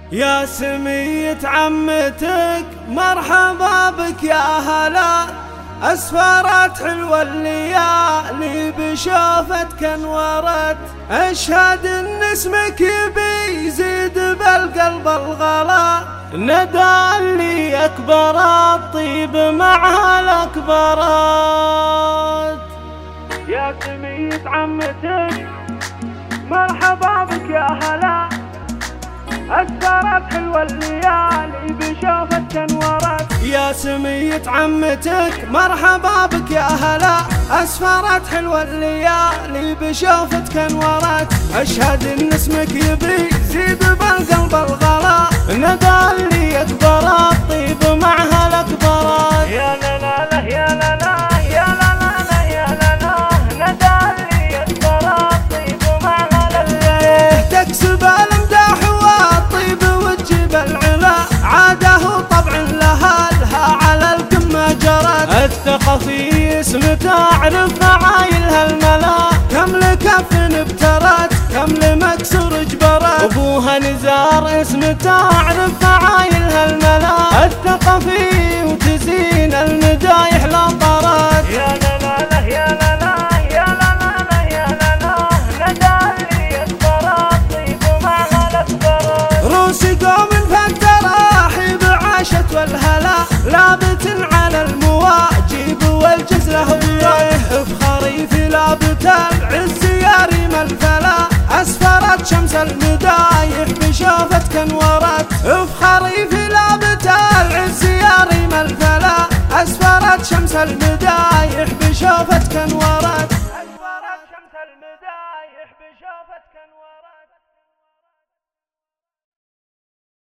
يا سمية عمتك مرحبا بك يا هلا، أسفارات حلوة الليالي بشوفتك انورت، أشهد إن اسمك يبي يزيد بالقلب الغلا، ندى اللي أكبر الطيب معها الأكبرات. يا سمية عمتك مرحبا بك يا هلا، أسفارات حلوة الليالي بشوفتك انورت. يا سمية عمتك مرحبا بك يا هلا، أسفارات حلوة الليالي بشوفتك انورت، أشهد إن اسمك يبي يزيد بالقلب الغلا، ندى اللي يكبر الطيب معها الأكبرات. يا لا لا لا يا لا لا يا لا لا لا يا لا لا، ندى اللي يكبر الطيب معها الأكبرات. تكسب الامداح والطيب وتجيب العلا، عاده طبع لها على القمة جرت، الثقة في اسم تعرف عايلها الملا، كم لكف ابترت كم لمكسور جبرت، ابوها نزار اسم تعرف عايلها الملا، الثقة فيه وتزين المدايح لا طرت. يا لا لا لا يا لا لا يا لا لا لا يا لا لا، ندى اللي يكبر الطيب معها الأكبرات. روس قوم فالتراحيب عاشت والهلا، لابت على المواجب والجزله بيه، بخريف لابت العز يا ريم الفلا، أسفرت شمس المدايح بشوفتك انورت، بخريف لابت العز يا ريم الفلا، أسفرت شمس المدايح بشوفتك انورت.